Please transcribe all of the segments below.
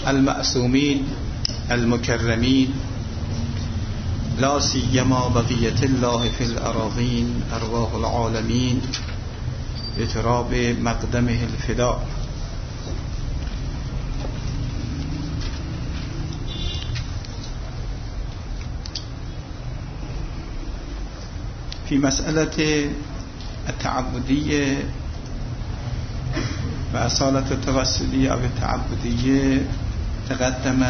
المعصومين المكرمين، لا سيما بقية الله في الأراضين أرواح العالمين بتراب مقدمه الفداء. في مسألة التعبدية وأصالة التوسلية أو التعبدية تقدم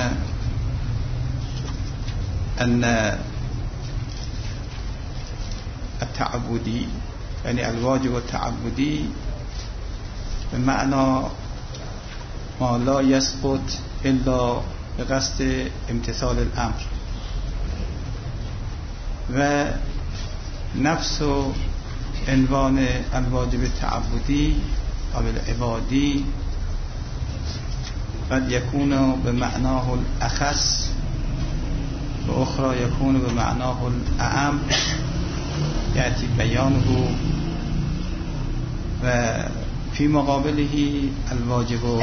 أن التعبدي يعني الواجب التعبدي بمعنى ما لا يسقط إلا بقصد امتثال الأمر، ونفس عنوان الواجب التعبدي أو العبادي قد يكون بمعناه الأخص وأخرى يكون بمعناه الأعم، يأتي بيانه. وفي مقابله الواجب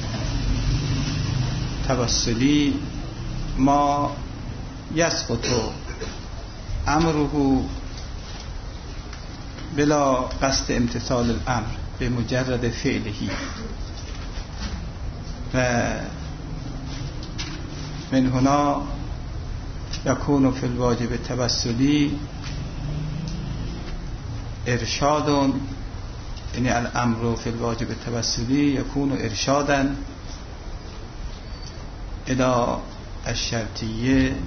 التوسلي ما يسقط أمره بلا قصد امتثال الأمر بمجرد فعله، ومن هنا يكون في الواجب التوسلي إرشاد، يعني الأمر في الواجب التوسلي يكون إرشادا إلى الشرطية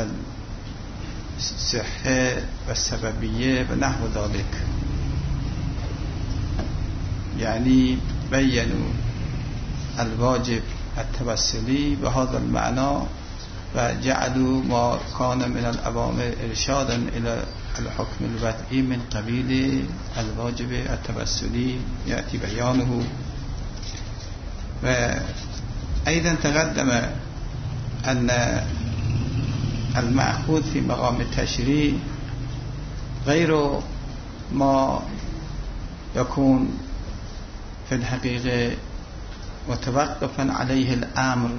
والصحة والسببية ونحو ذلك، يعني بيّنوا الواجب التوسلي بهذا المعنى وجعلوا ما كان من الأوامر إرشادا إلى الحكم الوضعي من قبيل الواجب التوسلي يأتي بيانه. وأيضا تقدم أن المأخوذ في مقام التشريع غير ما يكون في الحقيقة متوقفا عليه الأمر.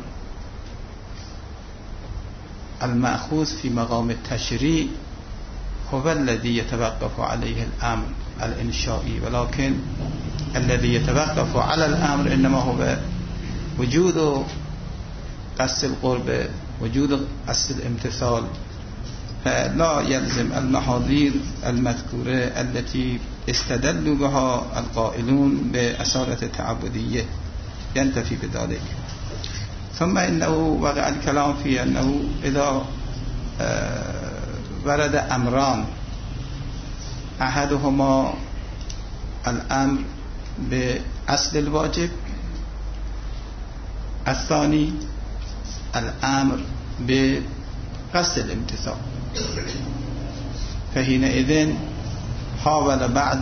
المأخوذ في مقام التشريع هو الذي يتوقف عليه الأمر الإنشائي، ولكن الذي يتوقف على الأمر إنما هو وجود قصد القرب، وجود قصد الامتثال، فلا يلزم المحاذير المذكورة التي استدلوا بها القائلون بأصالة التعبدية ينتفي بذلك. ثم إنه وقع الكلام في أنه إذا ورد أمران، أحدهما الأمر بأصل الواجب، الثاني الأمر بقصد الامتثال، فحينئذ حاول بعض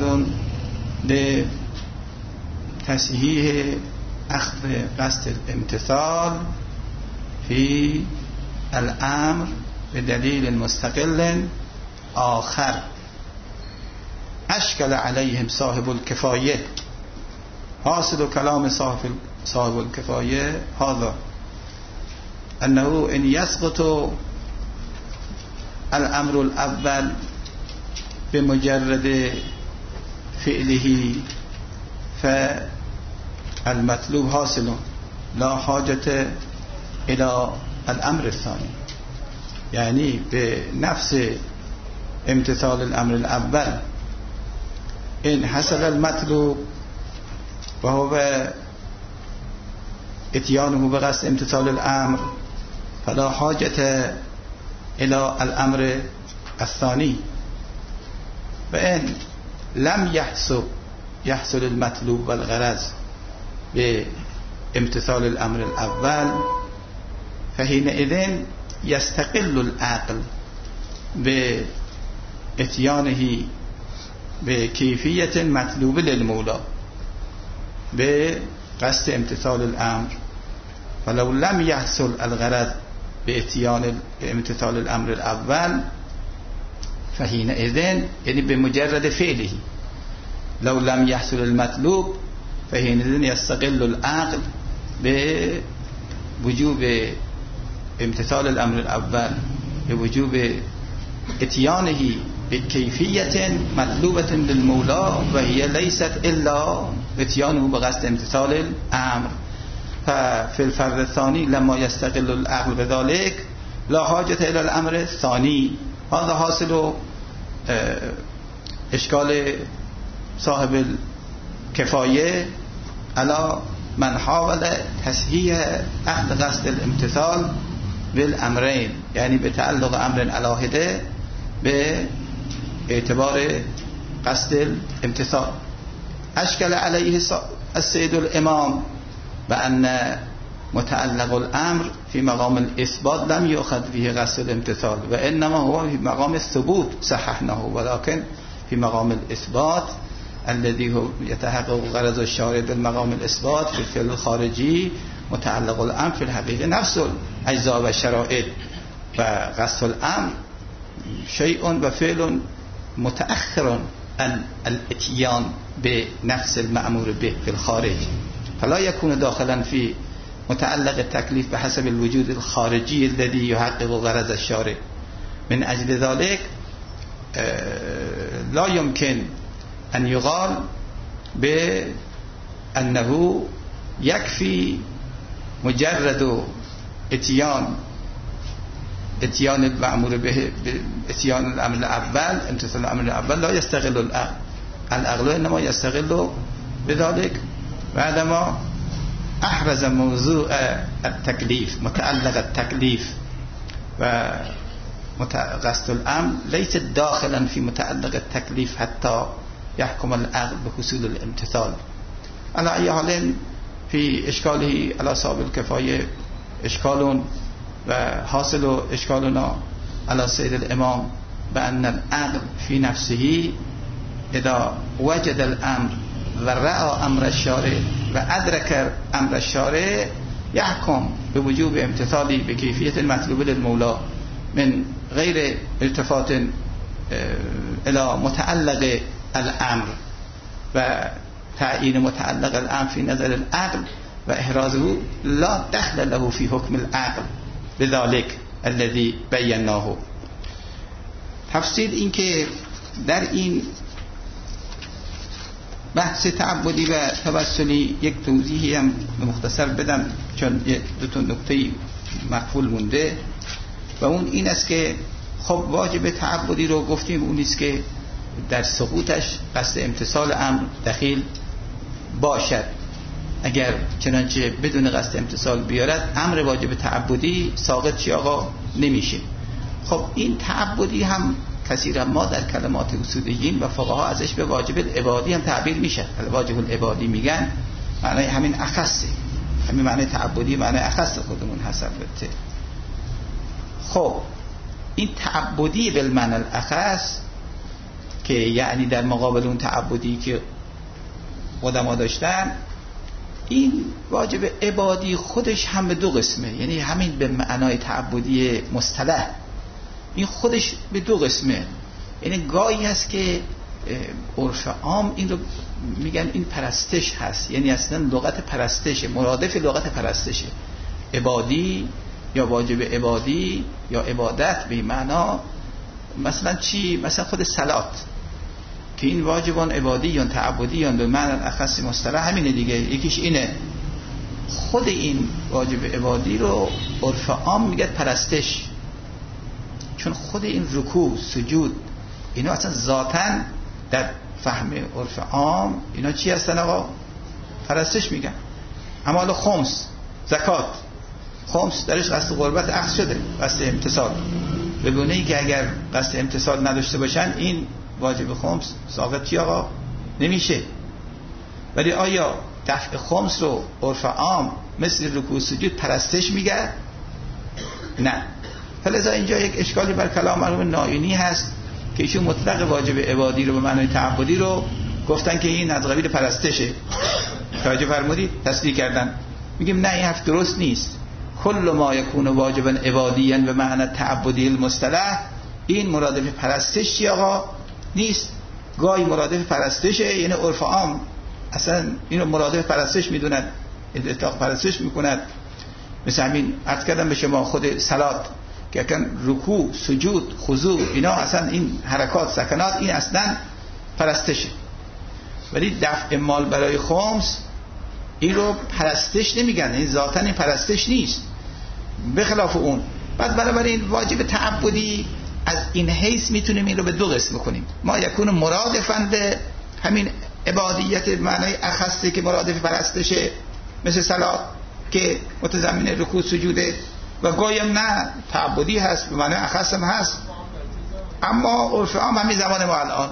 لتصحيح أخذ قصد الامتثال في الأمر بدليل مستقل آخر أشكل عليهم صاحب الكفاية. حاصل كلام صاحب الكفاية هذا، أنه إن يسقط الأمر الأول بمجرد فعله فالمطلوب حاصل، لا حاجة إلى الأمر الثاني، يعني بنفس امتثال الأمر الأول إن حصل المطلوب وهو اتيانه بقصد امتثال الأمر فلا حاجة إلى الأمر الثاني. وإن لم يحصل المطلوب والغرض بامتثال الأمر الأول فحينئذ يستقل العقل باتيانه بكيفية مطلوب للمولى بقصد امتثال الأمر، فلو لم يحصل الغرض بامتثال الأمر الأول فحينئذ يعني بمجرد فعله، لو لم يحصل المطلوب فحينئذ يستقل العقل وجوب امتثال الامر الاول به وجوب اتیانه بکیفیت مطلوبة للمولا و هي لیست الا اتیانه بقصد امتثال الامر. ففي الفرد الثاني لما يستقل العقل بذلك لا حاجة الى الامر الثاني. هذا حاصل اشکال صاحب الكفایه على من حاول تصحیح عقد قصد الامتثال بالامرين، یعنی به تعلق امر علاهده به اعتبار قصد الامتثال. اشکل علیه السید الامام بأن متعلق الامر في مقام الاثبات لم يؤخذ فيه قصد الامتثال وانما هو في مقام الثبوت صححناه، ولكن في مقام الاثبات الذي هو يتحقق غرض الشارع بالمقام الاثبات في الفعل الخارجي متعلق الامر في الحقيقه نفس الاجزاء والشرائط، وقصد الامر شيء وفعل متأخر عن الاتيان بنفس المأمور به في الخارج، فلا يكون داخلا في متعلق التكليف بحسب الوجود الخارجي الذي يحقق غرض الشارع. من أجل ذلك لا يمكن أن يقال بأنه يكفي مجرد اتيان المأمور به اتيان الأمر الأول، امتثال الأمر الأول لا يستغل العقل إنما يستغل بذلك بعدما أحرز موضوع التكليف متعلق التكليف وقصد الأمر ليس داخلا في متعلق التكليف حتى يحكم العقل بحصول الامتثال. على أي حال في إشكاله على صاحب الكفاية إشكال وحاصل إشكالنا على سيد الإمام بأن العقل في نفسه إذا وجد الأمر ورأى أمر الشارع وأدرك أمر الشارع يحكم بوجوب امتثاله بكيفية المطلوب للمولى من غير التفات إلى متعلق الأمر وتعيين متعلق الأمر في نظر العقل وإحرازه لا دخل له في حكم العقل بذلك الذي بيناه. تفسیر این که در این بحث تعبدی و توسلی یک توضیحی هم مختصر بدم چون دو تا نکته مقفول مونده و اون این است که خب واجب تعبدی رو گفتیم اون است که در سقوطش قصد امتثال امر دخیل باشد. اگر چنانچه بدون قصد امتثال بیارد امر واجب تعبدی ساقط چی آقا نمیشه. خب این تعبدی هم کثیرا ما در کلمات اصولیین و فقها ازش به واجب العبادی هم تعبیر میشه. واجب العبادی میگن معنی همین اخصه، همین معنی تعبدی معنی اخص خودمون حسبته. خب این تعبدی بالمعنی الاخص که یعنی در مقابل اون تعبدی که قدما داشتن، این واجب عبادی خودش هم به دو قسمه، یعنی همین به معنای تعبدی مصطلح این خودش به دو قسمه. یعنی گاهی هست که عرف عام این رو میگن این پرستش هست، یعنی اصلا لغت پرستشه، مرادف لغت پرستشه. عبادی یا واجب عبادی یا عبادت به معنا مثلا چی؟ مثلا خود صلات که این واجبان عبادی یا تعبدی یا به معنی اخص مصطلح همینه دیگه. یکیش اینه خود این واجب عبادی رو عرف عام میگه پرستش، چون خود این رکوع سجود اینا اصلا ذاتاً در فهم عرف عام اینا چی هستن آقا؟ پرستش میگن. اعمال خمس، زکات، خمس درش قصد قربت اخذ شده، قصد امتثال، به گونه‌ای که اگر قصد امتثال نداشته باشن این واجب خمس ثابت چی آقا نمیشه. ولی آیا دفع خمس رو عرف عام مثل رکوع سجود پرستش میگه؟ نه. فلذا اینجا یک اشکالی بر کلام مرحوم نائینی هست که ایشون مطلق واجب عبادی رو به معنای تعبدی رو گفتن که این از قبیل پرستشه. توجه فرمودید؟ تصدیق کردن. میگیم نه این حرف درست نیست. کل ما یکون واجبا عبادیا به معنی تعبدی المصطلح این مرادف پرستش آقا نیست. گاهی مرادف پرستشه، یعنی عرف عام اصلا اینو مرادف پرستش میدونن، اطلاق پرستش میکنند. مثل همین عرض کردم به شما خود صلات که اصلا رکوع، سجود، خضوع، اینا اصلا این حرکات، سکنات، این اصلا پرستشه. ولی دفع مال برای خمس این رو پرستش نمیگن، این ذاتاً این پرستش نیست، به خلاف اون. بعد بنابراین واجب تعبدی از این حیث میتونیم این رو به دو قسم کنیم. ما یکون مرادفاً به همین عبادیت معنای اخصی که مرادف پرستشه، مثل صلات که متضمن رکوع سجوده، و گایم نه تعبدی هست به معنای اخص هم هست. اما عرف عام همین زمان ما الان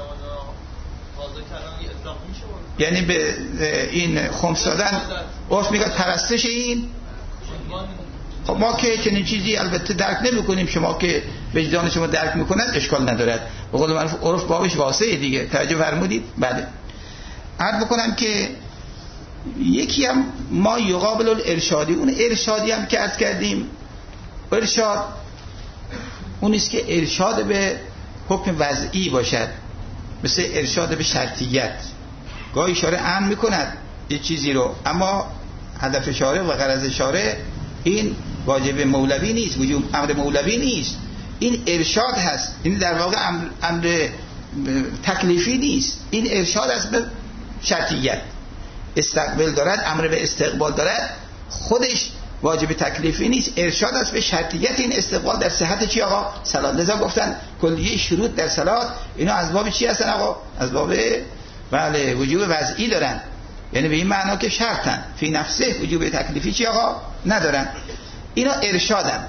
یعنی به این خمس دادن عرف میگه پرستش این. خب ما که چنین چیزی البته درک نمی کنیم، شما که وجدان شما درک میکند اشکال ندارد، به قول معروف عرف بابش واسعه دیگه. توجه فرمودید؟ بله. عرض بکنم که یکی هم ما یقابل الارشادی، اون ارشادی هم که عرض کردیم، ارشاد اون است که ارشاد به حکم وضعی باشد، مثل ارشاد به شرطیت. گاهی شارع امر میکند یه چیزی رو، اما هدف شارع و غرض شارع این واجب مولوی نیست، وجوب امر مولوی نیست، این ارشاد هست. این در واقع امر تکلیفی نیست، این ارشاد است به شرطیت. استقبال دارد، امر به استقبال دارد، خودش واجب تکلیفی نیست، ارشاد است به شرطیت این استقبال در صحت چی آقا؟ صلات. لذا گفتن کلیه شروط در صلات اینا از باب چی هستن آقا؟ از باب بله وجوب وضعی دارن، یعنی به این معنا که شرطن فی نفسه، وجوب تکلیفی چی آقا؟ ندارن. اینا ارشادن.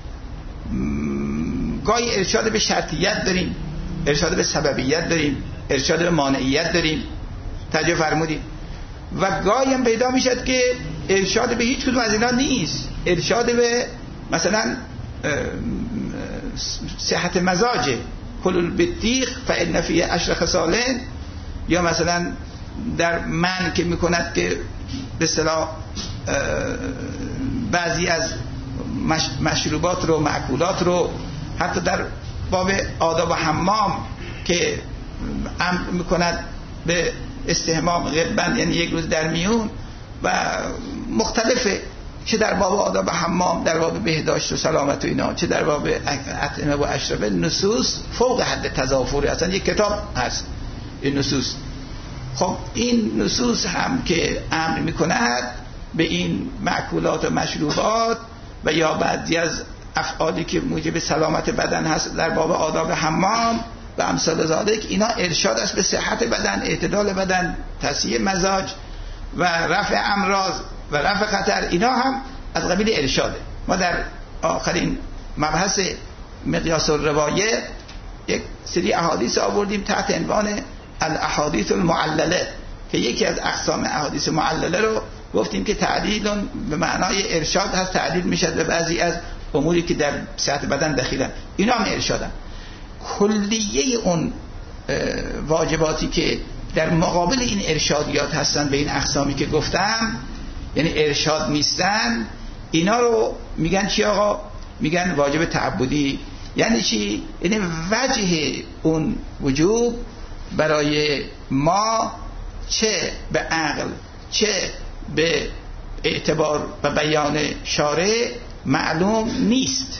گاهی ارشاد به شرطیت داریم، ارشاد به سببیت داریم، ارشاد به مانعیت داریم. توجه فرمودید؟ و گاهی هم پیدا میشد که ارشاد به هیچ کدوم از اینا نیست، ارشاد به مثلا صحت مزاجه، کل بالدیق فإن فیه 10 خصال، یا مثلا در من که میکند که به اصطلاح بعضی از مشروبات رو، معکولات رو، حتی در باب آداب حمام که امر میکند به استحمام غبن، یعنی یک روز در میون، و مختلفه، چه در باب آداب حمام، در باب بهداشت و سلامت و اینا، چه در باب اطعمه و اشربه. نصوص فوق حد تضافر، اصلا یک کتاب هست این نصوص. خب این نصوص هم که امر میکند به این معکولات و مشروبات و یا بعضی از افعالی که موجب سلامت بدن هست در باب آداب حمام و امثال ذالک، اینا ارشاد است به صحت بدن، اعتدال بدن، تصحیح مزاج و رفع امراض و رفع خطر، اینا هم از قبیل ارشاده. ما در آخرین مبحث مقیاس الروایه یک سری احادیث آوردیم تحت عنوان الاحادیث المعلله، که یکی از اقسام احادیث معلله رو گفتیم که تعلیل به معنای ارشاد هست، تعلیل میشد به بعضی از اموری که در صحت بدن دخیلن، اینا هم ارشادن. کلیه اون واجباتی که در مقابل این ارشادیات هستن به این اقسامی که گفتم، یعنی ارشاد نیستن، اینا رو میگن چی آقا؟ میگن واجب تعبدی. یعنی چی؟ یعنی وجه اون وجوب برای ما چه به عقل چه به اعتبار و بیان شارع معلوم نیست.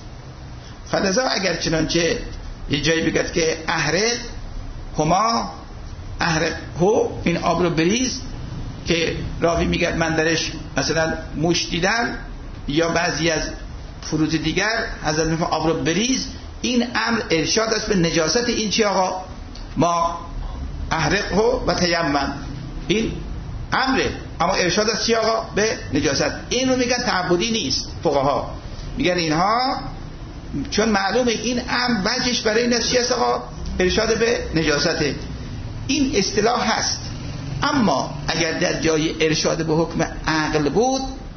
فلذا اگر چنانچه یه جایی بگد که احرق هما، احرق هو، این آب رو بریز، که راوی میگه من درش مثلا موش دیدم، یا بعضی از فروض دیگر حضرت میفرمایند آب رو بریز، این امر ارشاد است به نجاست این چی آقا؟ ما احرق هو و تیمم، این امره، اما ارشاد است چی آقا؟ به نجاست. این رو میگن تعبدی نیست. فقها میگن اینها چون معلومه این امر وجهش برای این است چی است آقا؟ ارشاد به نجاسته. این اصطلاح هست. اما اگر در جای ارشاد به حکم عقل بود،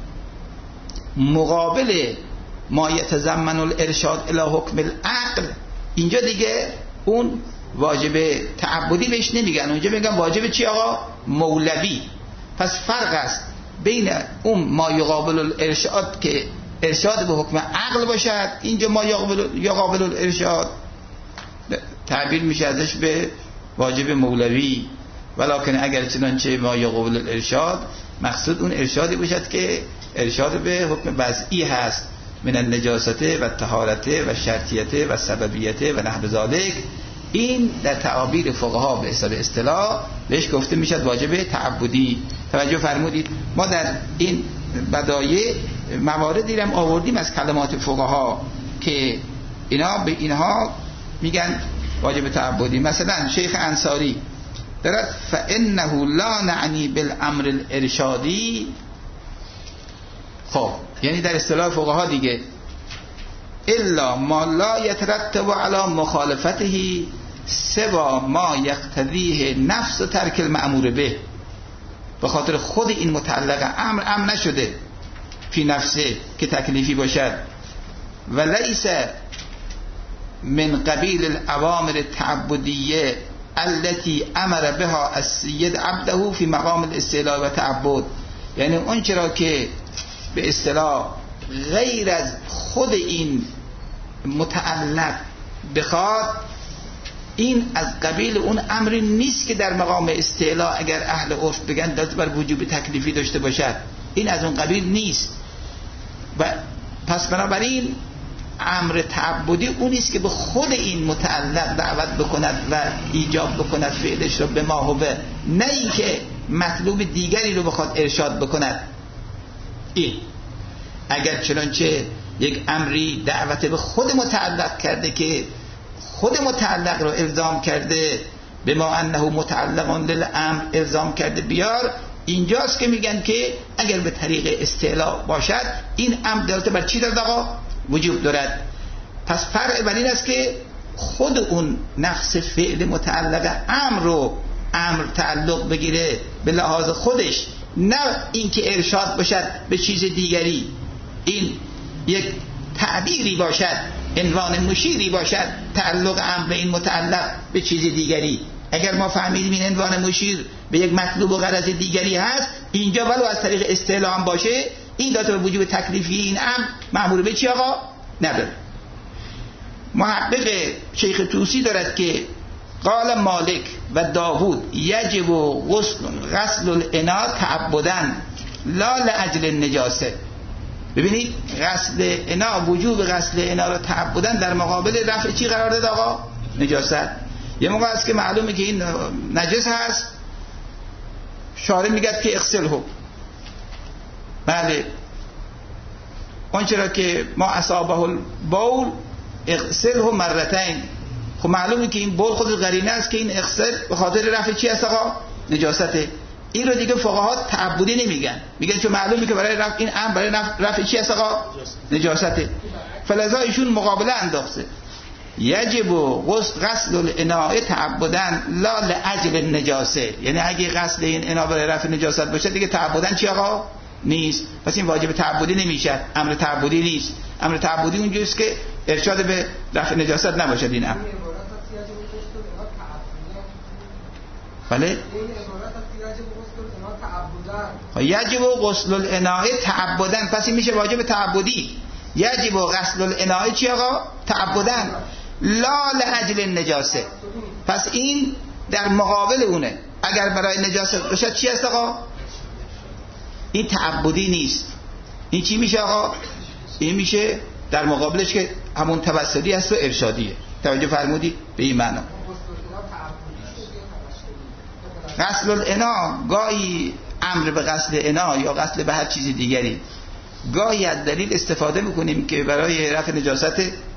مقابل ما یتضمن الارشاد الی حکم العقل، اینجا دیگه اون واجب تعبدی بهش نمیگن، اونجا میگن واجب چی آقا؟ مولوی. پس فرق است بین اون ما یقابل الارشاد که ارشاد به حکم عقل باشد، اینجا ما یقابل الارشاد تعبیر میشه ازش به واجب مولوی، ولکن اگر چنانچه ما یقول الارشاد، مقصود اون ارشادی باشد که ارشاد به حکم وضعی هست، من النجاست و طهارت و شرطیت و سببیت و نحو ذالک. این در تعابیر فقها به حساب اصطلاح بهش گفته میشد واجب تعبدی. توجه فرمودید؟ ما در این بدایع مواردی هم آوردیم از کلمات فقها که اینا به اینها میگن واجب تعبدی. مثلا شیخ انصاری درست فانه لا نعنی بالامر الارشادی. خب یعنی در اصطلاح فقها دیگه الا ما لا یترتب علی مخالفته سوا ما یقتضیه نفس و ترک المأمور به. به خاطر خود این متعلق امر نشده فی نفسه که تکلیفی باشد و لیس من قبیل الاوامر التعبدیه التي امر بها السید عبده فی مقام الاستعلاء و تعبد. یعنی اون چرا که به اصطلاح غیر از خود این متعلق بخواد، این از قبیل اون امری نیست که در مقام استعلاء اگر اهل عرف بگن دست بر وجوب تکلیفی داشته باشد. این از اون قبیل نیست. و پس بنابراین امر تعبدی اون نیست که به خود این متعلق دعوت بکند و ایجاب بکند فعلش رو به ما هوه، نه این که مطلوب دیگری رو بخواد ارشاد بکند. این اگر چنانچه یک امری دعوت به خود متعلق کرده که خود متعلق رو الزام کرده، به ما انه متعلقون للامر الزام کرده بیار، اینجاست که میگن که اگر به طریق استعلاء باشد این امر دلالت بر چی دارد آقا؟ وجوب دارد. پس فرق بر این است که خود اون نفس فعل متعلق امر رو امر تعلق بگیره به لحاظ خودش، نه اینکه ارشاد باشد به چیز دیگری. این یک تعبیری باشد، عنوان مشیری باشد، تعلق امر به این متعلق به چیز دیگری. اگر ما فهمیدیم این عنوان مشیر به یک مطلوب و غرض دیگری هست، اینجا ولو از طریق استعلاء هم باشه، این داده به وجوب تکلیفی این امر مأمور به چی آقا؟ نداره. محقق شیخ طوسی دارد که قال مالک و داوود یجب غسل الاناء تعبداً لا لاجل النجاسه. ببینید غسل اناء، وجوب غسل اناء رو تعبداً در مقابل رفع چی قرار داد آقا؟ نجاست. یه موقع است که معلومه که این نجس هست، شارع میگه که اغسله. بله، آنچه که ما اصابه البول اغسله مرتين. خب معلومه که این بول خود قرینه است که این اغسل به خاطر رفع چی است آقا؟ نجاسته. این رو دیگه فقها تعبدی نمیگن، میگن چون معلومه که برای رفع این امر برای رفع چی است آقا؟ نجاسته. فلذا ایشون مقابله انداخته یجب غسل الاناء تعبداً لا لاجل النجاسه. یعنی اگه غسل این اناء برای رفع نجاست باشه دیگه تعبداً چی آقا؟ نیست. پس این واجب تعبدی نمیشه، امر تعبدی نیست. امر تعبدی اونجاست که ارشاد به رفع نجاست نباشد این امر. بله؟ یجب غسل الاناء تعبداً، پس این میشه واجب تعبدی. یجب غسل الاناء چی آقا؟ تعبداً لا لاجل النجاسه. پس این در مقابل اونه. اگر برای نجاست باشد چی است آقا؟ این تعبدی نیست. این چی میشه آقا؟ این میشه در مقابلش که همون توسلی است و ارشادیه. توجه فرمودی به این معنا. غسل الاناء گاهی امر به غسل اناء یا غسل به هر چیز دیگری گاهی از دلیل استفاده میکنیم که برای رفع نجاست،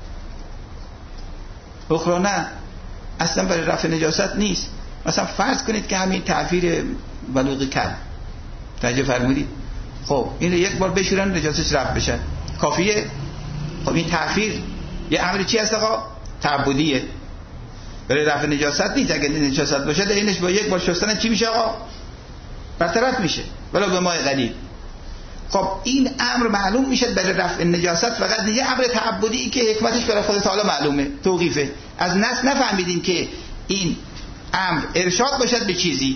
اخرى نه، اصلا برای رفع نجاست نیست. مثلا فرض کنید که همین تعفیر بلوغ کل، توجه فرمودید؟ خب این رو یک بار بشورن نجاستش رفع بشه، کافیه؟ خب این تعفیر یه امر چی هست آقا؟ تعبدیه، برای رفع نجاست نیست. اگر نجاست باشه اینش با یک بار شستن چی میشه آقا؟ برطرف میشه ولو به ماء قلیل. خب این امر معلوم میشه برای رفع نجاست، فقط یه امر تعبدی که حکمتش برای خود تعالی معلومه، توقیفه. از نص نفهمیدیم که این امر ارشاد باشد به چیزی.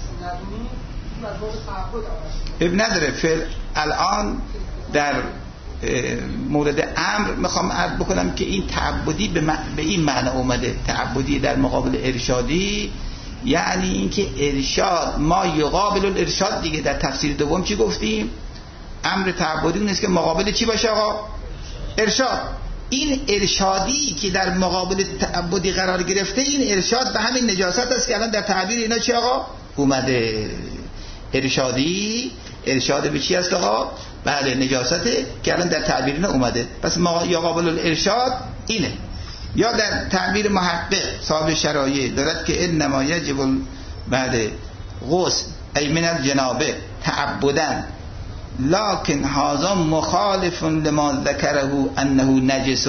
اب نداره. فعل الان در مورد امر میخوام عرض بکنم که این تعبدی به این معنی اومده، تعبدی در مقابل ارشادی، یعنی اینکه ارشاد ما یقابل الارشاد دیگه. در تفسیر دوم چی گفتیم؟ امر تعبدی اون است که مقابل چی باشه آقا؟ ارشاد. این ارشادی که در مقابل تعبدی قرار گرفته، این ارشاد به همین نجاست است که الان در تعبیر اینا چی آقا اومده. ارشادی ارشاد به چی است آقا؟ بله نجاسته که الان در تعبیر اینا اومده. پس ما یقابل الارشاد اینه. یا در تعبیر محقق صاحب شرایع دارد که انما یجب بعد غسل ای من الجنابه تعبدن لکن هذا مخالف لما ذکره انه نجس.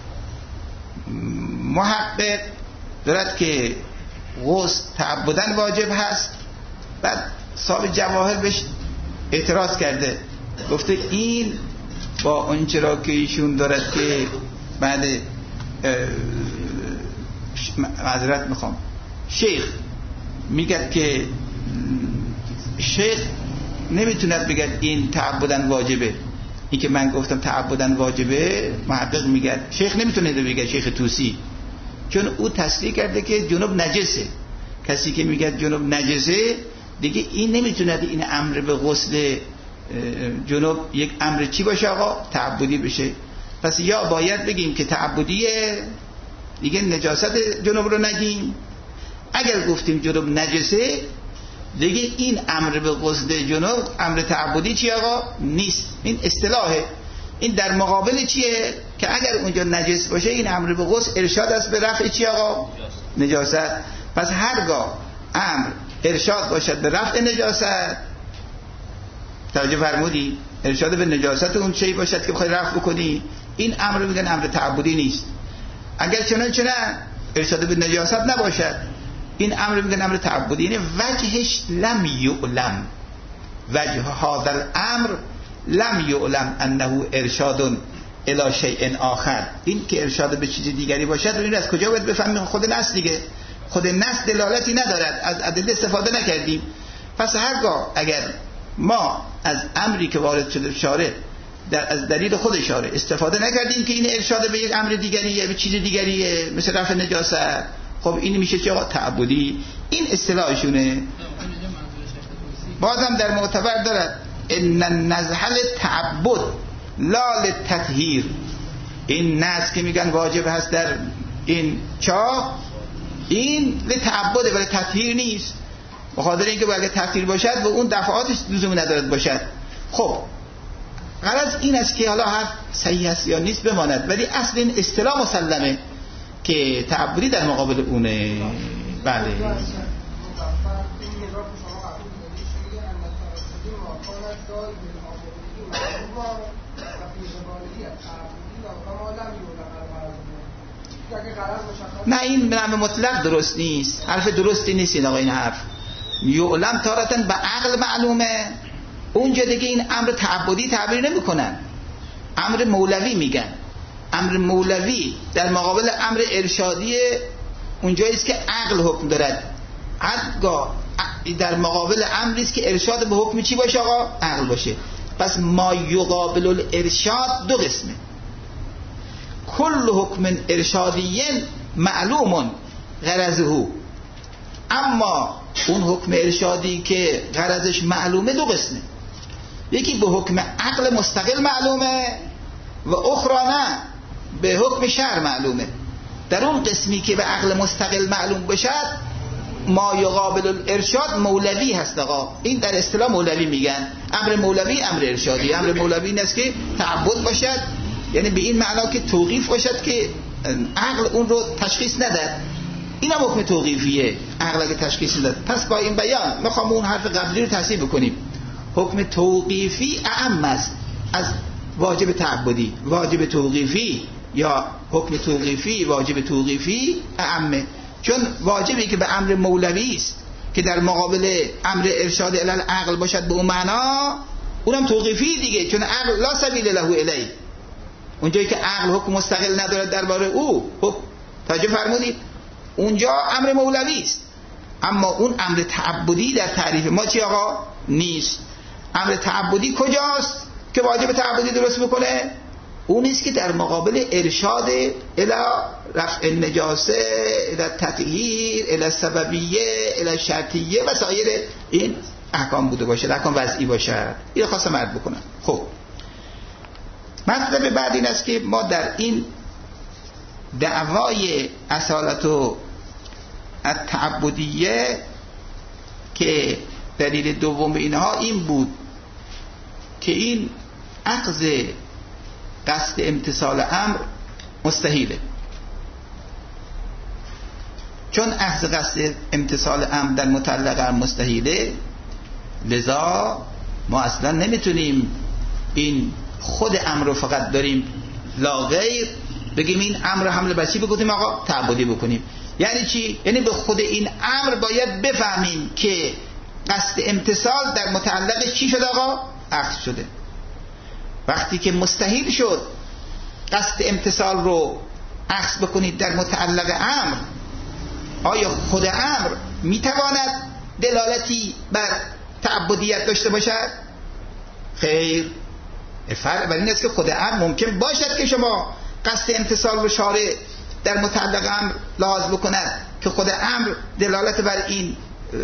محقق دارد که غسل تعبدن واجب هست. بعد صاحب جواهر بهش اعتراض کرده، گفته این با اون چرا که ایشون دارد که بعد معذرت میخوام شیخ میگه که شیخ نمیتوند بگه این تعبدن واجبه. این که من گفتم تعبدن واجبه، محقق میگه شیخ نمیتونه بگه، شیخ توسی، چون او تصریح کرده که جنوب نجسه. کسی که میگه جنوب نجسه دیگه این نمیتونه این امر به غسل جنوب یک امر چی باشه آقا؟ تعبدی بشه. پس یا باید بگیم که تعبدیه دیگه نجاست جنوب رو نگیم، اگر گفتیم جنوب نجسه دیگه این امر به غسل جنوب امر تعبدی چی آقا؟ نیست. این اصطلاحه. این در مقابل چیه؟ که اگر اونجا نجس باشه این امر به غسل ارشاد است به رفع چی آقا؟ نجاست. پس هرگاه امر ارشاد باشد به رفع نجاست، توجه فرمودی؟ ارشاد به نجاست اون چیزی باشد که بخوای رفع بکنی، این امر رو میگن امر تعبدی نیست. اگر چنانچه نه ارشاد به نجاست نباشد، این امر میگن امر تعبدی. یعنی وجهش لم یعلم، وجه هذا الامر لم یعلم انه ارشاد الی شیء آخر. این که ارشاد به چیز دیگری باشد رو این از کجا باید بفهمیم؟ خود نص دیگه. خود نص دلالتی ندارد، از ادله استفاده نکردیم. پس هرگاه اگر ما از امری که وارد شده شارع از دلیل خود شارع استفاده نکردیم که این ارشاد به یک امر دیگریه، به چیز دیگریه مثل رفع نجاست، خب این میشه چه تعبدی. این اصطلاحشونه. بازم در معتبر دارد ان النزح للتعبد لا للتطهیر. این نزع که میگن واجب هست در این چاه، این لتعبد ولی تطهیر نیست. بخاطر اینکه اگه تطهیر باشد و اون دفعاتش لزومی ندارد باشد. خب غرض این است که حالا حرف صحیح است یا نیست بماند، ولی اصل این اصطلاح مسلمه که تعبدی در مقابل اونه. بله نه این به نحو مطلق درست نیست، حرف درستی نیست این آقا. این حرف یعلم تارتن به عقل معلومه، اونجا دیگه این امر تعبدی تعبیر نمی کنن، امر مولوی میگن. امر مولوی در مقابل امر ارشادی اونجاییست که عقل حکم دارد. هرگاه در مقابل امری است که ارشاد به حکم چی باشه آقا؟ عقل باشه. پس ما یقابل الارشاد دو قسمه. کل حکم ارشادی معلوم غرضه، اما اون حکم ارشادی که غرضش معلومه دو قسمه. یکی به حکم عقل مستقل معلومه و اخرى نه، به حکم شرع معلومه. در اون قسمی که به عقل مستقل معلوم بشد ما یقابل الارشاد مولوی هست آقا. این در اصطلاح مولوی میگن. امر مولوی امر ارشادی. امر مولوی این است که تعبد باشد، یعنی به این معنا که توقیف باشد که عقل اون رو تشخیص نداد. این هم حکم توقیفیه، عقل اگه تشخیص نداد. پس با این بیان میخوام اون حرف قبلی رو تصحیح بکنیم. حکم توقیفی اعم است از واجب تعبدی. واجب توقیفی یا حکم توقیفی، واجب توقیفی اعمه، چون واجبی که به امر مولوی است که در مقابل امر ارشاد الی العقل باشد به اون معنا، اونم توقیفی دیگه، چون عقل لا سبیل له الی. اونجایی که عقل حکم مستقل ندارد درباره او، توجه فرمودید، اونجا امر مولوی است. اما اون امر تعبدی در تعریف ما چی آقا؟ نیست. امر تعبدی کجاست که واجب تعبدی درست بکنه؟ اون است که در مقابل ارشاد الی رفع النجاسه، الی تطهیر، الی سببیه، الی شرطیه و سایر این احکام بوده باشه، احکام وضعی باشه. اینو خواستم عرض بکنم. خب مطلب بعد این است که ما در این دعوای اصالت و التعبدیه که دلیل دوم اینها این بود که این اخذ قصد امتثال امر مستحیله. چون اخذ قصد امتثال امر در متعلق امر مستحیله، لذا ما اصلا نمیتونیم این خود امر رو فقط داریم لا غیر بگیم این امر حمل بچی بکنیم آقا تعبدی بکنیم. یعنی چی؟ یعنی به خود این امر باید بفهمیم که قصد امتثال در متعلق چی شد آقا؟ اخذ شده. وقتی که مستحیل شد قصد امتثال رو اخذ بکنید در متعلق امر، آیا خود امر میتواند دلالتی بر تعبدیت داشته باشد؟ خیر. فرق بر این است که خود امر ممکن باشد که شما قصد امتثال رو شارع در متعلق امر لحاظ بکند که خود امر دلالت بر این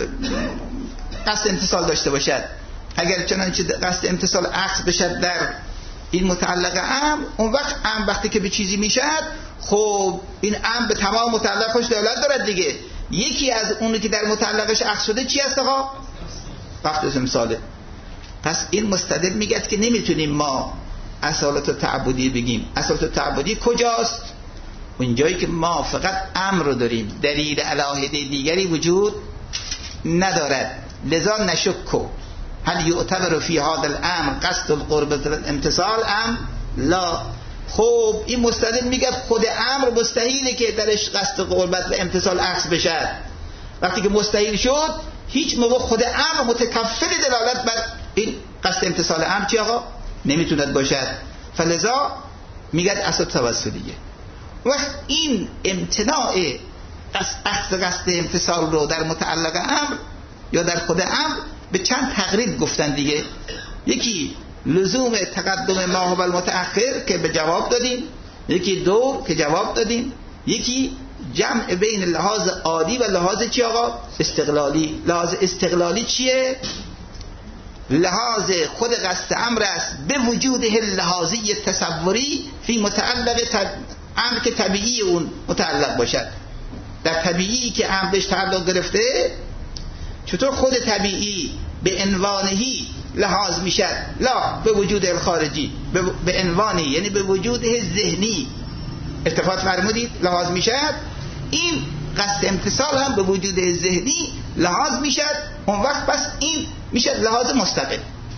قصد امتثال داشته باشد. اگر چنانچه قصد امتثال اخذ بشد در این متعلق امر، اون وقت امر وقتی که به چیزی میشد، خب این امر به تمام متعلقش دلالت دارد دیگه. یکی از اونی که در متعلقش اخذ شده چی است آقا؟ قصد امتثاله. پس این مستدل میگه که نمیتونیم ما اصالت تعبدی بگیم. اصالت تعبدی کجاست؟ اونجایی که ما فقط امر رو داریم، دلیل علاهده دیگری وجود ندارد. لذا نشکو هل یعتبر فی هذا الامر قصد القربة الامتثال ام لا. خب این مستدل میگه خود امر مستحیله که درش قصد قربت و امتثال اخذ بشه. وقتی که مستحیل شد، هیچ موقع خود امر متکفل دلالت بر این قصد امتثال امر چی آقا؟ نمیتوند باشد. فلذا میگه اصل توسلیه. وقت این امتناع اخذ قصد امتثال رو در متعلق امر یا در خود امر به چند تقریب گفتن دیگه. یکی لزوم تقدم ما هو المتأخر که به جواب دادیم، یکی دور که جواب دادیم، یکی جمع بین لحاظ عادی و لحاظ چی آقا؟ استقلالی. لحاظ استقلالی چیه؟ لحاظ خود قصد امر است به وجود لحاظی تصوری فی متعلق امر که طبیعی اون متعلق باشد. در طبیعی که امر بهش تعلق گرفته، چطور خود طبیعی به عنوانهی لحاظ میشد لا به وجود الخارجی، به عنوانی یعنی به وجود ذهنی ارتفاع فرمودید لحاظ میشد، این قصد امتثال هم به وجود ذهنی لحاظ میشد. اون وقت پس این میشد لحاظ مستقل،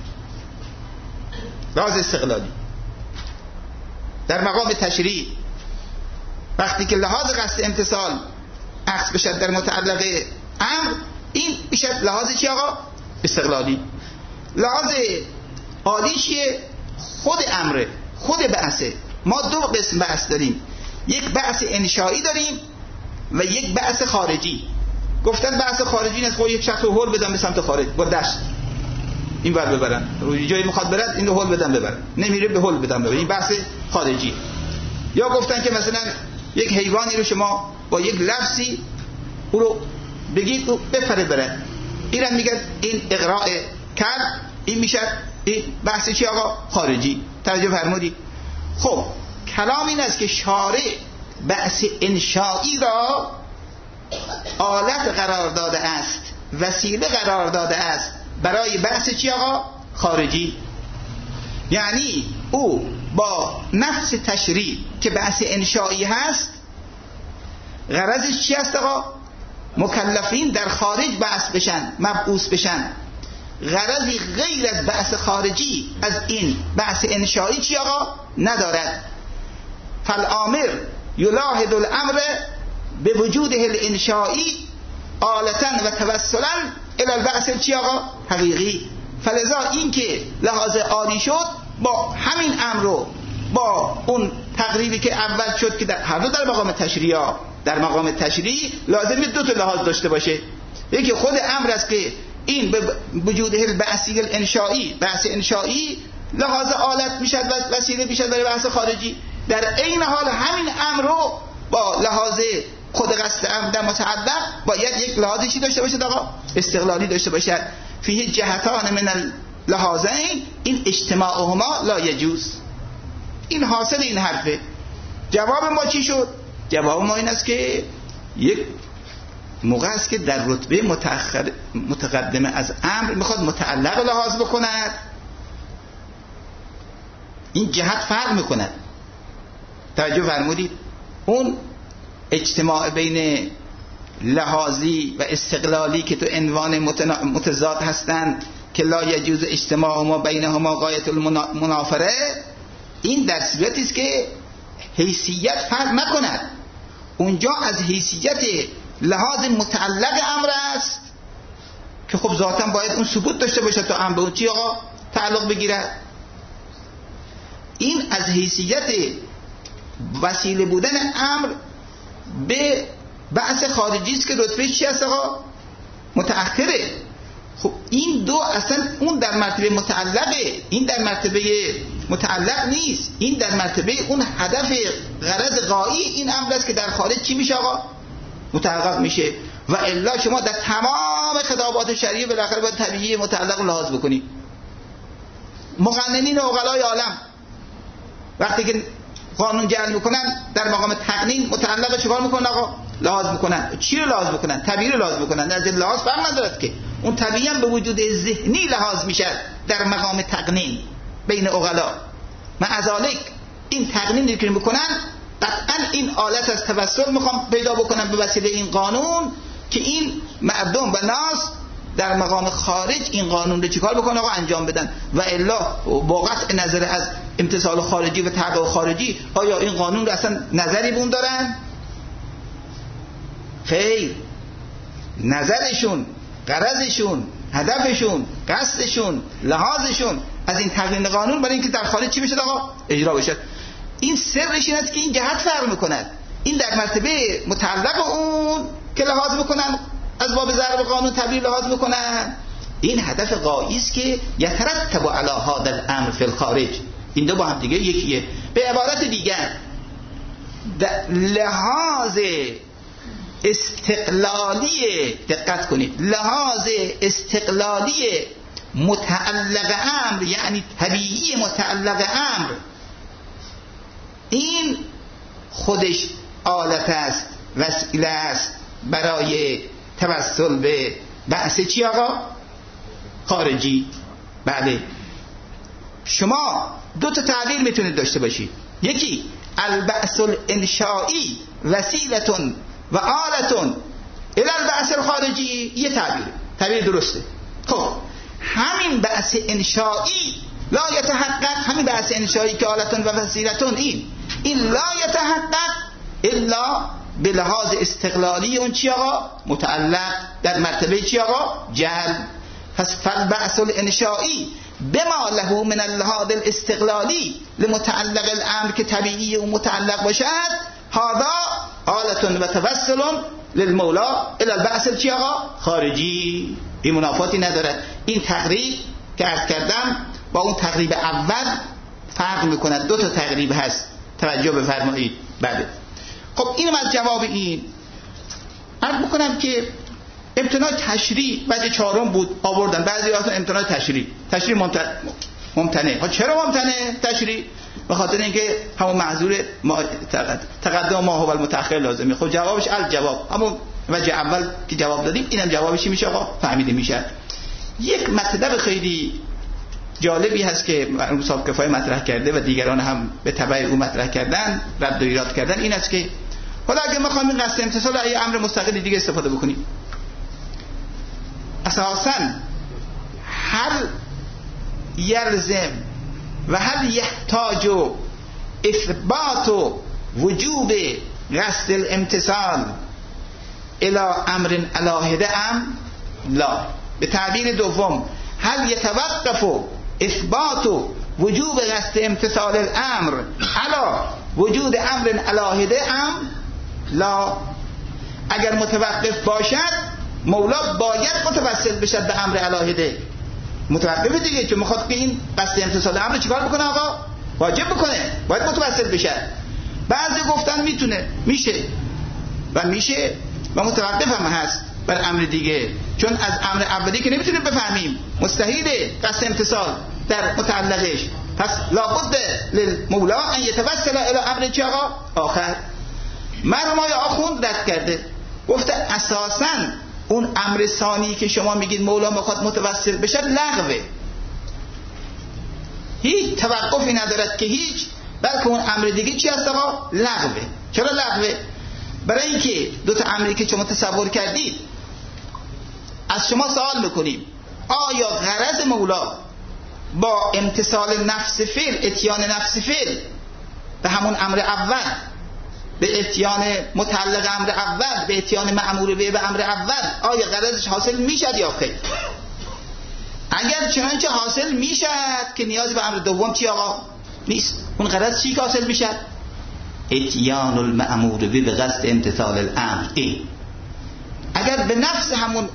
لحاظ استقلالی. در مقام تشریع وقتی که لحاظ قصد امتثال اخذ بشد در متعلق امر، این میشد لحاظ چی آقا؟ استقلالی. لحاظ عالی چیه؟ خود امره، خود بعثه. ما دو قسم بعث داریم، یک بعث انشایی داریم و یک بعث خارجی. گفتن بعث خارجی نیست، خب یک شخص رو هول بدن به سمت خارج با دست این ور ببرن، روی جایی میخواد برد این رو هول بدن ببرن، نمیره به هول بدن ببرن، این بحث خارجی. یا گفتن که مثلا یک حیوانی رو شما با یک لفظی او رو بگید و بپره بره، اینم میگن این اقراء کرد، این میشه این بحث چی آقا؟ خارجی. توجه فرمودید؟ خب کلام این است که شارع بحث انشایی را آلت قرار داده است، وسیله قرار داده است برای بحث چی آقا؟ خارجی. یعنی او با نفس تشریع که بحث انشایی هست، غرضش چی است آقا؟ مکلفین در خارج بحث بشن، مبعوث بشن. غرضی غیر از بحث خارجی از این بحث انشایی چی آقا؟ ندارد. فالآمر یلاحظ الامر به وجوده الانشایی آلتا و توسلا الی البعث چی آقا؟ حقیقی. فلذا این که لحاظ عالی شد با همین امر رو با اون تقریبی که اول شد که هر دو در مقام تشریع، در مقام تشریع لازمه دو تا لحاظ داشته باشه. یکی خود امر است که این به وجود البعثی الانشایی، بحث انشایی لحاظ آلت میشد و وسیله میشد برای بحث خارجی، در عین حال همین امر رو با لحاظ خود قصد امر در متعلق باید یک لحاظی چی داشته باشد آقا؟ استقلالی داشته باشد. فیه جهتان من اللحاظین این اجتماعهما لا یجوز. این حاصل این حرفه. جواب ما چی شد؟ جواب ما این است که یک موقع است که در رتبه متقدمه از امر میخواد متعلق لحاظ بکند، این جهت فرق میکند. توجه فرمودید؟ اون اجتماع بین لحاظی و استقلالی که تو عنوان متضاد هستند که لا یجوز اجتماعهما بینهما غایت المنافره، این در صورتی است که حیثیت فرق نکند. اونجا از حیثیت لحاظ متعلق امر است که خب ذاتاً باید اون ثبوت داشته باشه تا امر به اون چی آقا تعلق بگیرد. این از حیثیت وسیله بودن امر به بحث خارجی است که رتبه چی است آقا؟ متأخره. خب این دو اصلا اون در مرتبه متعلقه، این در مرتبه متعلق نیست، این در مرتبه اون هدف غرض غایی این امر است که در خارج چی میشه آقا؟ متحقق میشه. و الا شما در تمام خطابات شرعی بالاخره باید طبیعی متعلق لحاظ بکنید. مقننین و عقلای عالم وقتی که قانون جعل میکنن در مقام تقنین متعلق چیکار میکنن آقا؟ لحاظ میکنن. چی رو لحاظ بکنن؟ طبیعی رو لحاظ بکنن. از این لحاظ فرق ندارد که اون طبیعی هم به وجود ذهنی لحاظ میشه در مقام تقنین بین عقلا. معذالک این تقنینی که میکنن قطعا این آلت از توسل میخوام پیدا بکنم به وسیله این قانون که این مردم و ناس در مقام خارج این قانون رو چیکار بکنن آقا؟ انجام بدن. و الا با قطع نظر از امتثال خارجی و تقاضا خارجی آیا این قانون رو اصلا نظری بون دارن؟ خیر، نظرشون، غرضشون، هدفشون، قصدشون، لحاظشون از این تقنین قانون برای اینکه در خارج چی بشه آقا؟ اجرا بشه. این سرش این است که این جهت فرق میکند. این در مرتبه متعلق اون که لحاظ بکنن از باب ضرب قانون تبدیل لحاظ بکنن، این هدف غایی است که یترتب علی هذا الامر فی الخارج. این دو با هم دیگه یکیه. به عبارت دیگر لحاظ استقلالی، دقت کنید، لحاظ استقلالی متعلق امر یعنی طبیعی متعلق امر، این خودش آلت است، وسیله است برای توسل به بحث چی آقا؟ خارجی. بله، شما دو تا تعبیر میتونید داشته باشید. یکی البحث الانشائی وسیلتون و آلتون الی البحث الخارجی، یه تعبیر درسته. خب همین بحث انشائی لا یتحقق، همین بحث انشائی که آلتون و وسیلتون این لا یتحقق الا به لحاظ استقلالی اون چی آقا؟ متعلق در مرتبه چی آقا؟ جعل. پس فالبحث الانشائی بما له من اللحاظ الاستقلالی لمتعلق الامر که طبیعی و متعلق باشد، هذا آلتون و توسل للمولا الی البحث چی آقا؟ خارجی. این منافاتی ندارد. این تقریب که عرض کردم با اون تقریب اول فرق میکند. دو تا تقریب هست، توجه بفرمایید. بله، خب اینم از جواب این. عرض میکنم که امتناع تشریع وجه چهارم بود آوردن بعضی هاتون امتناع تشریع ممتنع. چرا ممتنع تشریع؟ به خاطر اینکه همون معذور تقدم ما هو المتأخر لازمه. خب جوابش الجواب، همون وجه اول که جواب دادیم اینم جوابش میشه آقا، فهمیده میشه. یک مطلب خیلی جالبی هست که مرحوم صاحب کفایه مطرح کرده و دیگران هم به تبع او مطرح کردن، رد و ایراد کردن. این است که حالا اگه ما خواهیم این قصد امتصال ای امر مستقل دیگه استفاده بکنیم، اساساً هل یلزم و هل یحتاج اثبات وجوب قصد الامتصال الى امر علاهده ام لا. به تعبیر دوم، هل یتوقف اثبات وجوب قصد امتصال الامر علی وجود امر علاهده ام لا. اگر متوقف باشد مولا باید متوسل بشد به امر علاهده. متوقفه دیگه، چون میخواد که این قصد امتثال امر چیکار بکنه آقا؟ واجب بکنه، باید متوسل بشه. بعضی گفتن میتونه، میشه و متوقف هم هست بر امر دیگه، چون از امر اولی که نمیتونیم بفهمیم، مستحیله قصد امتثال در متعلقش. پس لابد للمولا ان یتوسل الی امر چی آقا؟ آخر. مرحوم آخوند رد کرده، گفته اساساً اون امر ثانی که شما میگید مولا میخواد متوسل بشه لغوه، هیچ توقفی ندارد که هیچ، بلکه اون امر دیگه چی هست آقا؟ لغوه. چرا لغوه؟ برای اینکه دو تا امری که شما تصور کردید، از شما سوال میکنیم آیا غرض مولا با امتثال نفس فعل، اتیان نفس فعل به همون امر اول، به اتیان متعلق امر اول، به اتیان مأمور به امر اول، آیا غرضش حاصل میشد یا خیر؟ اگر چنانچه حاصل میشد که نیاز به امر دوم چی آقا؟ نیست. اون غرض چی که حاصل میشد؟ اتیان المأمور به قصد امتثال الامر. اگر به نفس همون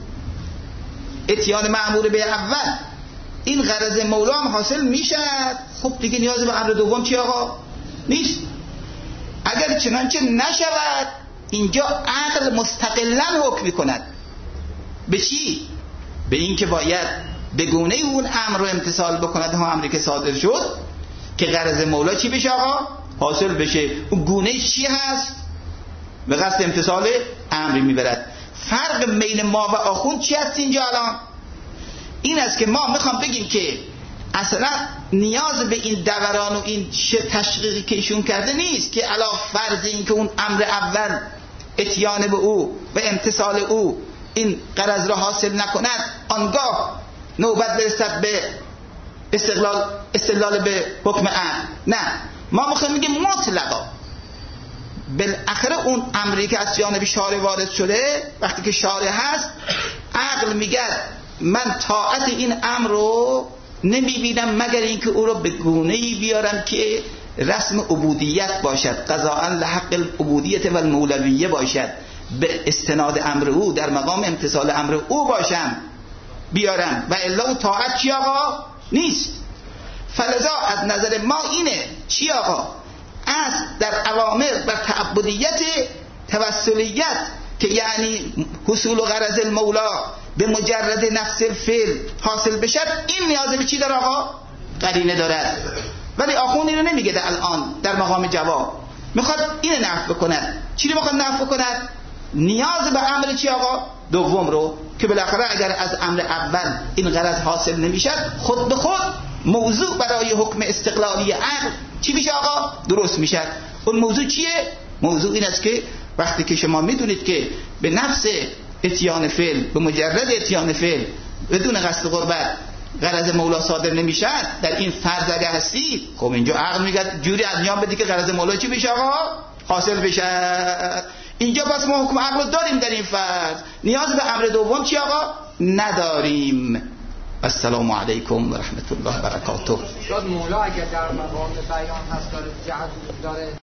اتیان مأمور به اول این غرض مولا هم حاصل میشد، خب دیگه نیاز به امر دوم چی آقا؟ نیست. اگر چنانچه نشود، اینجا عقل مستقلاً حکم میکند. به چی؟ به این که باید به گونه اون امر رو امتثال بکند، هم امری که صادر شد که غرض مولا چی بشه آقا؟ حاصل بشه. اون گونه چی هست؟ به قصد امتثال امری میبرد. فرق بین ما و آخوند چی هست اینجا الان؟ این است که ما میخوام بگیم که اصلا نیاز به این دوران و این تشقیقی که ایشون کرده نیست که علا فرض این که اون امر اول اتیان به او و امتثال او این غرض را حاصل نکند، آنگاه نوبت برسد به استدلال به حکم امر. نه، ما میخوایم بگیم مطلقا بالاخره اون امری که از جانب شارع وارد شده، وقتی که شارع هست، عقل میگه من طاعت این امر رو نمیبینم مگر اینکه او رو به گونه‌ای بیارم که رسم عبودیت باشد، قضاء لحق العبودیت و المولویه باشد، به استناد امر او، در مقام امتثال امر او باشم بیارم، و الا اون طاعت چی آقا؟ نیست. فلذا از نظر ما اینه چی آقا؟ از در اوامر و تعبدیت توسلیت که یعنی حصول و غرض المولا به مجرد نفس فعل حاصل بشد، این نیاز به چی داره آقا؟ قرینه دارد. ولی آخوند اینو نمیگه در الان در مقام جواب، میخواد اینو نفی بکند. چی رو میخواد نفی بکند؟ نیاز به امر چی آقا؟ دوم رو، که بالاخره اگر از امر اول این غرض حاصل نمیشد، خود به خود موضوع برای حکم استقلالی عقل چی میشه آقا؟ درست میشه. اون موضوع چیه؟ موضوع این است که وقتی که شما میدونید که به نفس اتیان فعل، به مجرد اتیان فعل بدون قصد قربت غرض مولا صادر نمیشد، در این فرض اگر هستید، خب اینجا عقل میگه جوری انجام بدی که غرض مولا چی بشه آقا؟ حاصل بشه. اینجا پس ما حکم عقل داریم در این فرض، نیاز به امر دوم چی آقا؟ نداریم. السلام علیکم و رحمت الله و برکاته. شاید مولا اگر در مقام بیان هست داره